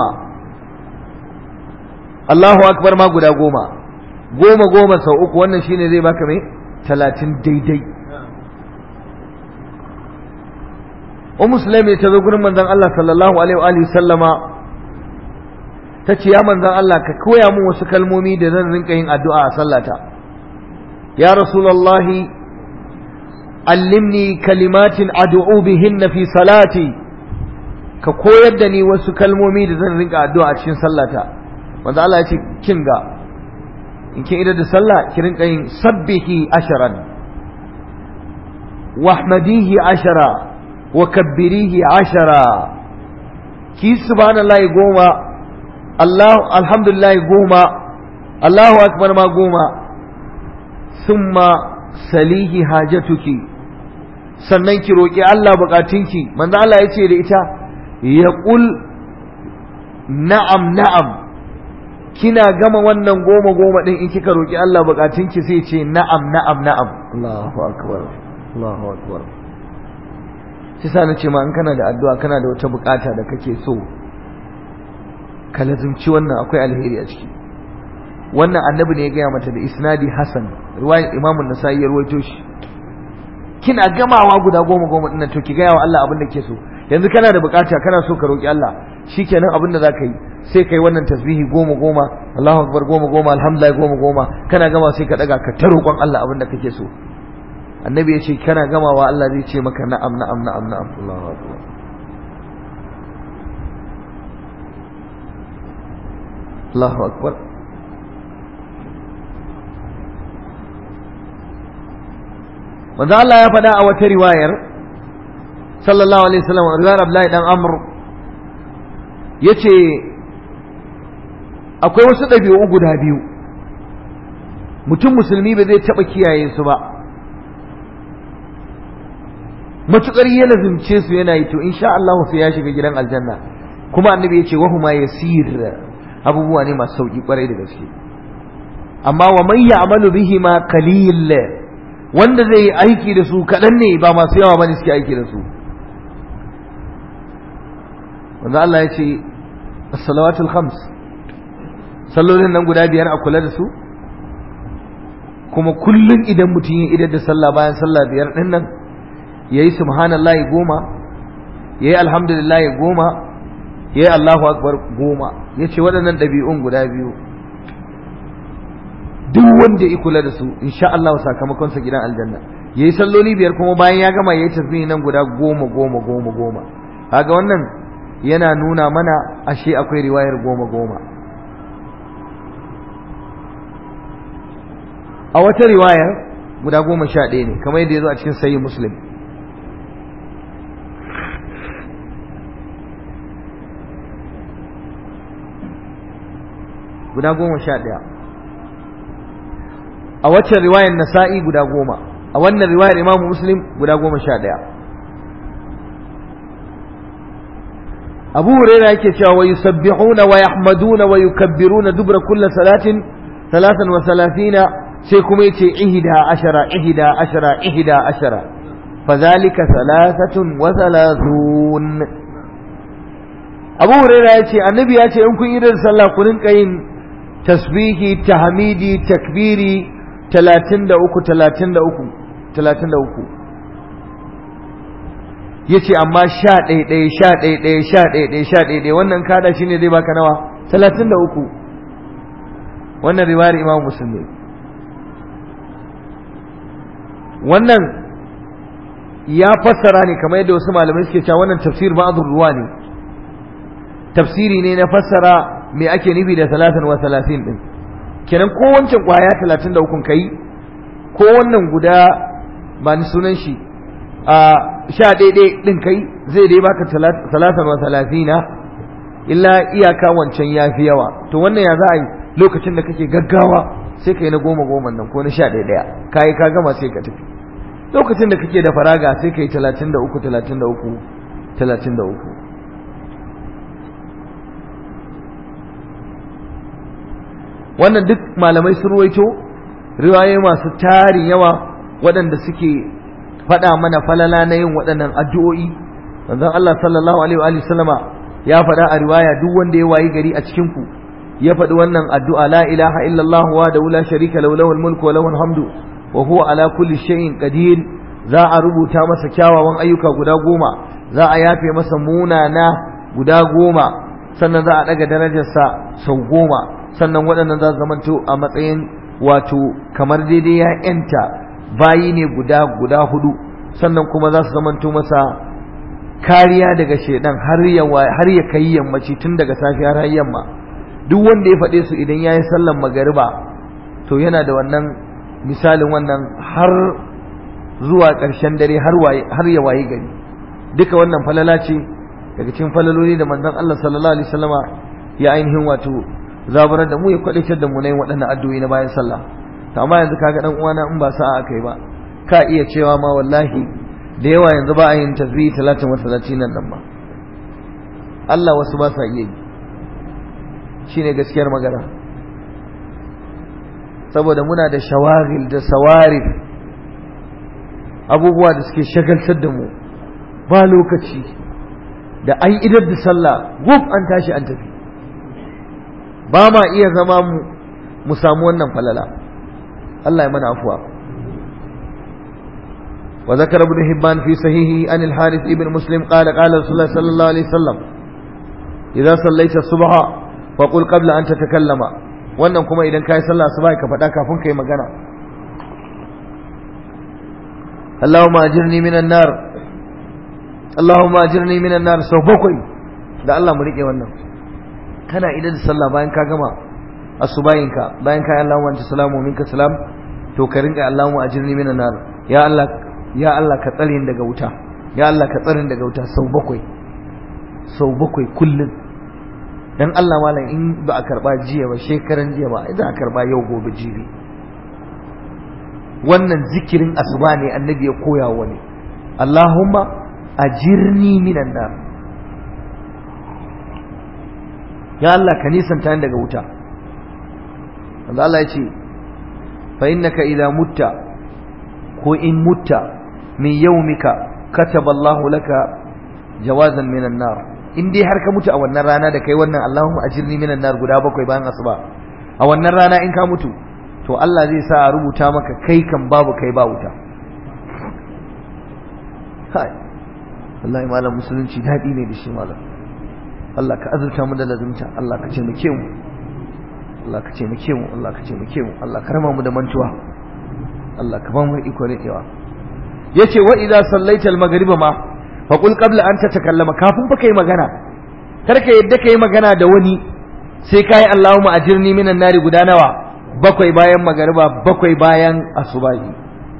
Allahu akbar ma guda goma, goma goma sau uku, wannan shine zai baka mai talatin daidai. ummu sulaimi ta zo gurin manzon Allah sallallahu alaihi wa alihi sallama ta ce ya manzon Allah ka koya min wasu kalmomi da zan rinka yin addu'a a sallata ya rasulullahi allimni kalimatin ad'u bihinna fi salati ka koyar da ni wasu kalmomi da zan rinka addu'a a cikin sallata manzon Allah ya ce kin ga in kin idar da sallah ki rinka yin sabbihi asharan wahmadihi ashara wa kabbirihi ashara ki subhanallahi goma Allah alhamdulillah goma Allahu akbar ma goma summa salihi hajatuki sannan ki roki Allah bukatunki manzo Allah yace da ita yaqul na'am na'am kina gama wannan goma goma din in kika roki Allah bukatunki sai ce na'am na'am na'am Allahu akbar Allahu akbar shi sa nace ma in kana da addu'a kana da wata bukata da kake so ka lazumci wannan akwai alheri a ciki wannan annabi ne ya gaya mata da isnadi hasan riwayar imamu nasa'i ya rawaito shi kina gamawa guda goma goma dinnan to ki gaya wa Allah abin da ke so yanzu kana da bukata kana so ka roki Allah shikenan abin da zaka yi sai kai wannan tasbihi goma goma Allahu akbar goma goma alhamdulillah goma goma kana gama sai ka daga ka ta roƙon Allah abin da kake so annabi ya ce kana gamawa Allah zai ce maka na'am na'am na'am na'am Allahu akbar Allahu akbar manzo Allah ya faɗa a wata riwayar sallallahu alaihi wasallam riwayar Abdullahi dan Amr yace akwai wasu ɗabi'u guda biyu mutum musulmi ba zai taɓa kiyaye su ba matukar ya lazimce su yana yi to insha Allah sai ya shiga gidan aljanna kuma annabi yace wa huma yasir abubuwa ne masu sauki kwarai da gaske amma wa man ya'malu bihi ma qalil wanda zai yi aiki da su kadan ne ba masu yawa bane suke aiki da su wanda Allah ya ce as-salawatul khams sallolin nan guda biyar a kula da su kuma kullun idan mutum ya idar da sallah bayan sallah biyar din nan yayi subhanallahi goma yayi alhamdulillahi goma yayi Allahu akbar goma yace waɗannan ɗabi'un guda biyu duk wanda ya kula da su insha Allah sakamakon sa gidan aljanna yayi salloli biyar kuma bayan ya gama yayi tasbihi nan guda goma goma goma goma kaga wannan yana nuna mana ashe akwai riwayar goma goma a wata riwayar guda goma sha ɗaya ne kamar yadda ya zo a cikin sahih muslim guda goma sha ɗaya a waccan riwayar nasa'i guda goma a wannan riwayar imamu muslim guda goma sha ɗaya abu huraira yake cewa wa yusabbihuna wa yahmaduna wa yukabbiruna dubra kulli salatin thalathan wa thalathina sai kuma yace ihda ashara ihda ashara ihda ashara fadhalika thalathatun wa thalathun abu huraira yace annabi yace in kun yi da sallah ku rinka yin tasbihi tahmidi takbiri talatin da uku talatin da uku talatin da uku yace amma sha ɗaya ɗaya sha ɗaya ɗaya sha ɗaya ɗaya sha ɗaya ɗaya wannan kada shine zai baka nawa talatin da uku wannan riwayar Imam Muslim ne wannan ya fassara ne kamar yadda wasu malamai suke cewa wannan tafsir ba'dhu ruwa ne tafsiri ne na fassara me ake nufi da talatin wa talatin din kenan ko wancan kwaya talatin da uku kai ko wannan guda ba ni sunan shi a sha daidai din kai zai dai baka talatin wa talatina illa iyaka wancan ya fi yawa to wannan ya za a yi lokacin da kake gaggawa sai ka yi na goma goma nan ko na sha ɗaya ɗaya ka yi ka gama sai ka tafi lokacin da kake da faraga sai ka yi talatin da uku talatin da uku talatin da uku wannan duk malamai sun ruwaito riwayoyi masu tarin yawa waɗanda suke faɗa mana falala na yin waɗannan addu'o'i manzon Allah sallallahu alaihi wa sallama ya faɗa a riwaya duk wanda ya wayi gari a cikin ku ya faɗi wannan addu'a la ilaha illallah wa da la sharika lahu lahul mulku wa lahul hamdu wa huwa ala kulli shay'in qadir za a rubuta masa kyawawan ayyuka guda goma za a yafe masa munana guda goma, sannan za a daga darajarsa sau goma, sannan waɗannan za su zamanto a matsayin wato kamar daidai ya yanta bayi ne guda guda hudu, sannan kuma za su zamanto masa kariya daga shedan har ya har ya kai yammaci, tun daga safiya har yamma. Duk wanda ya faɗe su idan yayi sallar magariba to yana da wannan misalin wannan har zuwa ƙarshen dare har waye har ya waye gari. Duka wannan falala ce daga cikin falaloli da manzon Allah sallallahu alaihi wasallama ya ainihin wato zaburar da mu ya kwadaitar da mu ne waɗannan addu'o'i na bayan sallah. To amma yanzu kaga dan uwana in ba sa'a kai ba ka iya cewa ma wallahi da yawa yanzu ba a yin tasbihi talatin wa talatin nan nan ba. Allah wasu ba sa iya yi, shine gaskiyar magana, saboda muna da shawagil da sawarif, abubuwa da suke shagaltar da mu, ba lokaci da an idar da sallah guf an tashi an tafi, ba ma iya zama mu mu samu wannan falala. Allah ya mana afuwa. wa zakara ibn hibban fi sahihi an al-harith ibn muslim qala qala rasulullah sallallahu alaihi wasallam idza sallaita subha fa qul qabla an tatakallama. wannan kuma idan kai sallah subha ka faɗa kafin kai magana. Allahumma ajirni minan nar, Allahumma ajirni minan nar sau bakwai. Da Allah mu rike wannan. Kana idan da sallah bayan ka gama asubayinka, bayan ka yi Allahumma anta salamu minka salam, to ka rinka Allahumma ajirni minan nar. Ya Allah, ya Allah ka tsare ni daga wuta. Ya Allah ka tsare ni daga wuta sau bakwai. Sau bakwai kullum. Dan Allah malam in ba a karba jiya ba, shekaran jiya ba, idan a karba yau gobe jibi. Wannan zikirin asuba ne annabi ya koya wa ne. Allahumma ajirni minan nar. Ya Allah ka nisanta ni daga wuta. wanda Allah ya ce fa innaka idza mutta ko in mutta min yawmika kataba Allahu laka jawazan minan nar. In dai har ka mutu a wannan rana da kai wannan Allahumma ajirni minan nar guda bakwai bayan asuba, a wannan rana in ka mutu to Allah zai sa a rubuta maka kai kan babu kai ba wuta. Hai wallahi malam musulunci daɗi ne da shi malam. Allah ka azurta mu da lazumta, Allah ka ce mu ke mu, Allah ka ce mu ke mu, Allah ka ce mu ke mu, Allah ka rama mu da mantuwa, Allah ka ba mu iko riƙewa. Yace wa idza sallaita al-maghriba ma fa qul qabla an tatakallama, kafin fa kai magana kar ka yadda kai magana da wani sai kai Allahumma ajirni minan nari guda nawa, bakwai bayan magariba, bakwai bayan asubahi.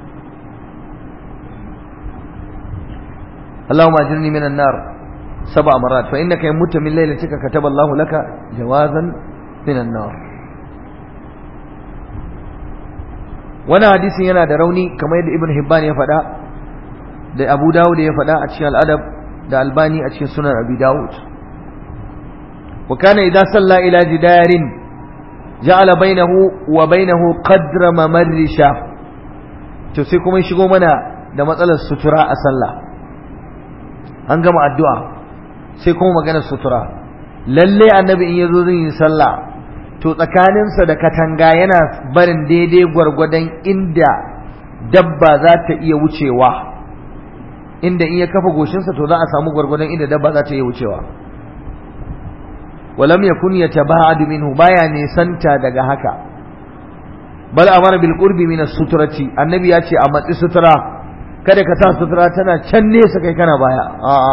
Allahumma ajirni minan nar sab'a marat fa innaka in mutta min laylatika kataba Allahu laka jawazan minan nar. Wannan hadisin yana da rauni kamar yadda Ibn Hibban ya faɗa da Abu Dawud ya faɗa a cikin Al-Adab da Albani a cikin Sunan Abi Dawud. Wa kana idza salla ila jidarin ja'ala bainahu wa bainahu qadra mamarrisha. To sai kuma shigo mana da matsalar sutura a sallah. An gama addu'a sai kuma maganar sutura. Lalle annabi in yazo zai yi sallah to tsakaninsa da katanga yana barin daidai gwargwadon inda dabba za ta iya wucewa, inda in ya kafa goshinsa to za a samu gwargwadon inda dabba za ta iya wucewa. walam yakun yataba'adu minhu, baya nisanta daga haka. bal amara bil qurbi min as-sutrati, annabi ya ce a matsi sutura, kada ka sa sutura tana can nesa kai kana baya. a'a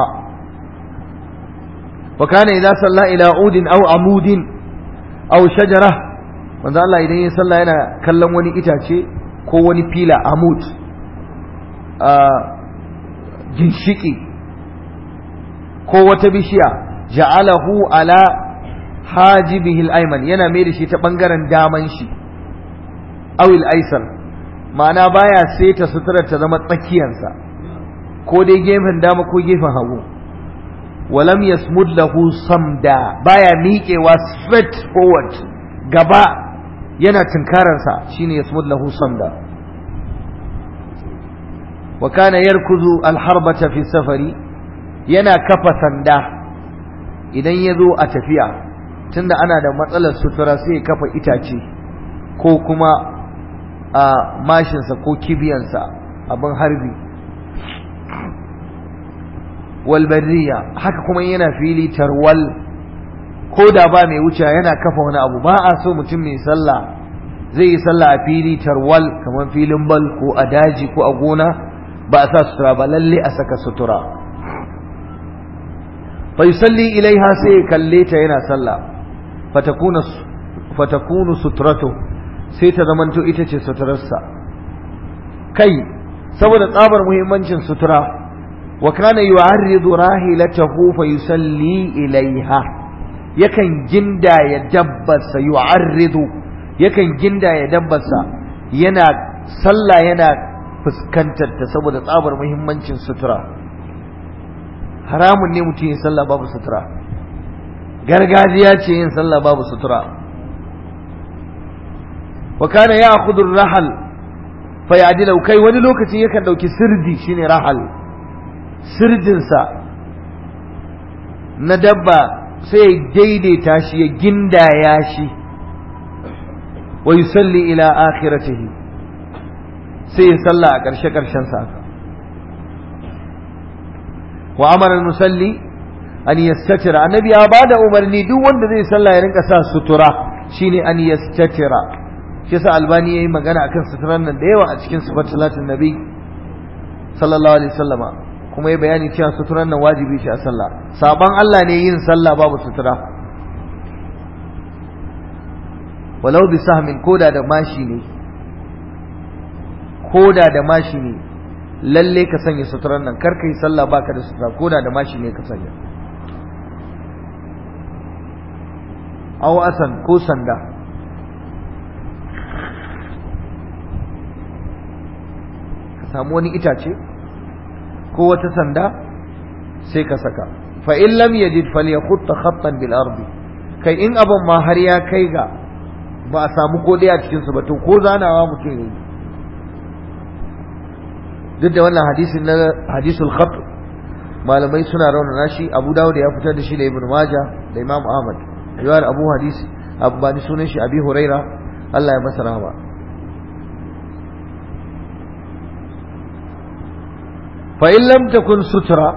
wa kana idza salla ila udin aw amudin aw shajara, manzo Allah idan ya salla yana kallon wani itace ko wani fila, amud a ginshiki ko wata bishiya, ja'alahu ala hajibihi al-ayman, yana mai da shi ta bangaren daman shi, aw al-aysar, ma'ana baya sai ta sutura ta zama tsakiyarsa ko dai gefen dama ko gefen hagu. walam yasmud lahu samda, baya miƙewa straight forward gaba yana tunkararsa, shine yasmud lahu samda. wa kana yarkuzu alharbata fi safari, yana kafa sanda idan yazo a tafiya, tunda ana da matsalar sutura sai ya kafa itace ko kuma a mashinsa ko kibiyansa abin harbi wal barriya, haka kuma yana fili tarwal, ko da ba mai wuce yana kafa wani abu. Ba a so mutum mai sallah zai yi sallah a fili tarwal kamar filin bal ko a daji ko a gona, ba a sa sutura ba, lalle a saka sutura. fa yusalli ilaiha, sai kalle ta yana sallah, fatakuna fatakunu sutratu, sai ta zamanto ita ce suturarsa. kai saboda tsabar muhimmancin sutura, wa kana yu'arridu rahilatahu fa yusalli ilaiha, yakan ginda ya dabbarsa, yu'arridu yakan ginda ya dabbarsa yana sallah yana fuskantar ta saboda tsabar muhimmancin sutura. Haramun ne mutum yin sallah babu sutura, gargajiya ce yin sallah babu sutura. wa kana ya'khudhu ar-rahal fa ya'dilu, kai wani lokaci yakan dauki sirdi, shine rahal, sirdin sa na dabba sai ya daidaita shi, ya gindaya shi. wa yusalli ila akhiratihi, sai ya salla a ƙarshe ƙarshen sa. wa amara al-musalli an yastatira, annabi ya bada umarni duk wanda zai salla ya rinka sa sutura, shine an yastatira. shi sa albani yayi magana akan suturan nan da yawa a cikin sifat salatin nabi sallallahu alaihi wasallama, kuma ya bayani cewa suturan nan wajibi ce a sallah. saban Allah ne yin sallah babu sutura, walau bi sahmin, koda da mashi ne, koda da mashi ne lalle ka sanya suturan nan, kar ka yi sallah baka da sutura, koda da mashi ne ka sanya. aw asan, ko sanda, ka samu wani itace ko wata sanda sai ka saka. fa in lam yajid falyakhutta khattan bil ardi, kai in abun ma har ya kai ga ba a samu ko daya cikin su ba, to ko zanawa mutum yayi. duk da wannan hadisin na hadisul khat malamai suna raunana shi. Abu Dawud ya fitar da shi da Ibn Majah da Imam Ahmad, riwayar Abu Hadisi Abu Bani sunan shi Abi Huraira, Allah ya masa rahama. fa in lam takun sutra,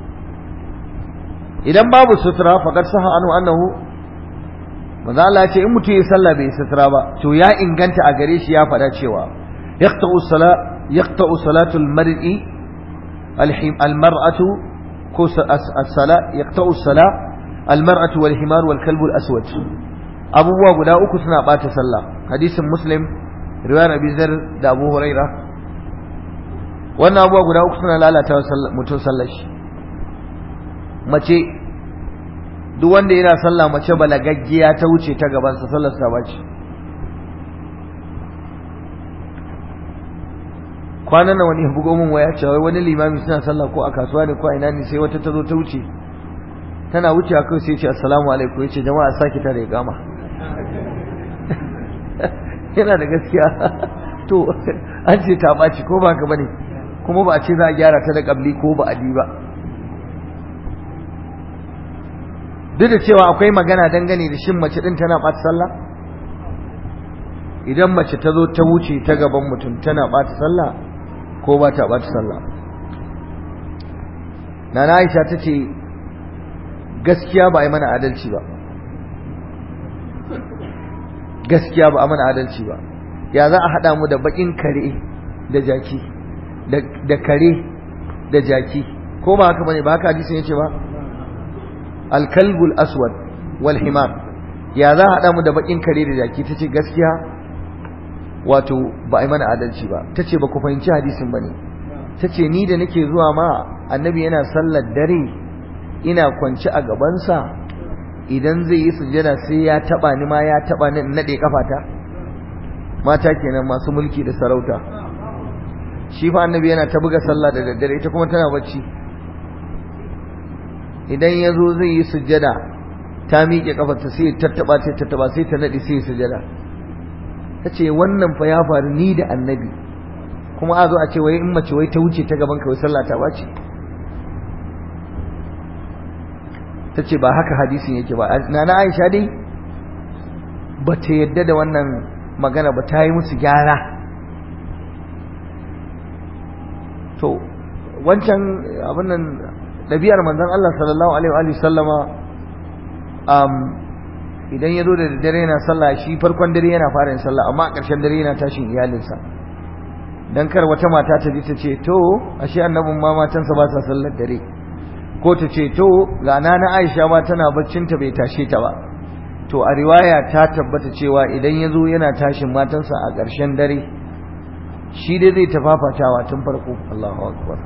idan babu sutra, faqad saha anhu annahu, manzo Allah ya ce in mutum ya sallah bai sutra ba, to ya inganta a gare shi ya faɗa cewa yaqta'u salat yaqta'u salatul mar'i al-mar'atu ko as-salat yaqta'u salat al-mar'atu wal himar wal kalbu al-aswad. abubuwa guda uku suna bata sallah. hadisin Muslim, riwayar Abi Zar da Abu Huraira. wannan abubuwa guda uku suna lalata mutum sallar shi. mace, duk wanda yana sallah mace balagaggiya ta wuce ta gaban sa, sallar sa bace. kwanan nan wani bugo min waya cewa wani limami suna sallah ko a kasuwa ne ko a ina ne, sai wata ta zo ta wuce, tana wucewa kai sai ya ce assalamu alaikum, ya ce jama'a saki ta riƙama. yana da gaskiya. to an ce ta ɓaci ko ba ka bane, kuma ba a ce za a gyara ta da ƙabli ko ba a di ba. duk da cewa akwai magana dangane da shin mace din tana ɓata sallah. idan mace ta zo ta wuce ta gaban mutum tana ɓata sallah ko ba ta ɓata sallah. Nana Aisha ta ce gaskiya ba a yi mana adalci ba, gaskiya ba a mana adalci ba. ya za a haɗa mu da baƙin kare da jaki, da kare da jaki, ko ba haka bane? ba haka hadisin yace ba, alkalbul aswad wal himar. ya za a haɗa mu da baƙin kare da jaki? ta ce gaskiya wato ba a yi mana adalci ba. ta ce ba ku fahimci hadisin ba ne. ta ce ni da nake zuwa ma annabi yana sallar dare ina kwanci a gabansa, idan zai yi sujjada sai ya taba ni ma ya taba ni in nade kafata. mata kenan masu mulki da sarauta. shi fa annabi yana ta buga sallah da daddare, ita kuma tana bacci. idan ya zo zai yi sujjada ta miƙe kafarta sai ta taba sai ta taba sai ta nade sai sujjada. ta ce wannan fa ya faru ni da annabi, kuma a zo a ce wai in mace wai ta wuce ta gaban ka wai sallah ta bace. ta ce ba haka hadisin yake ba. Nana Aisha dai ba ta yadda da wannan magana ba, ta yi musu gyara. to wancan abin nan ɗabi'ar manzon Allah sallallahu alaihi wa sallama um, idan ya zo da dare yana sallah shi farkon dare yana fara yin sallah amma a ƙarshen dare yana tashin iyalinsa dan kar wata mata ta ji ta ce to ashe annabin ma matansa ba sa sallar dare ko ta ce to ga nana Aisha ma tana baccin ta bai tashe ta ba to a riwaya ta tabbata cewa idan ya zo yana tashin matansa a ƙarshen dare shi dai zai tafafatawa tun farko Allahu akbar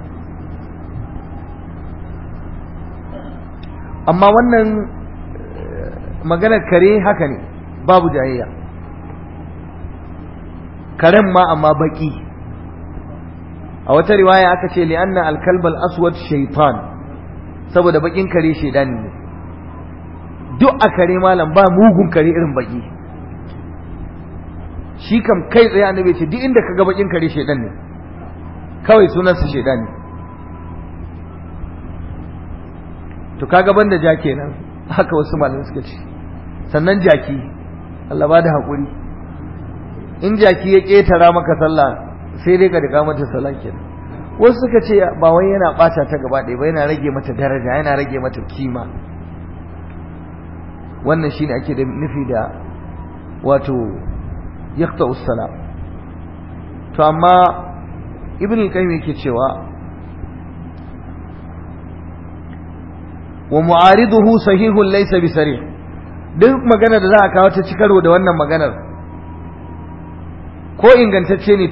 amma wannan maganar kare haka ne babu jayayya karen ma amma baki a wata riwaya aka ce li'anna al-kalb al-aswad shaytan saboda bakin kare shedani ne duk a kare malam ba mugun kare irin baki shi kam kai tsaye annabi ce duk inda kaga bakin kare shedan ne kawai sunansa shedani to kaga banda ja kenan haka wasu malamai suka ce sannan jaki Allah ba da haƙuri in jaki ya ƙetara maka sallah sai dai ka riga mata sallah kenan wasu suka ce ba wai yana ɓata ta gaba ɗaya ba yana rage mata daraja yana rage mata kima wannan shine ake da nufi da wato yaqta us-sala to amma ibn al-qayyim yake cewa wa mu'ariduhu sahihun laysa bisarih duk magana da za a kawo ta ci karo da wannan maganar ko ingantacce ne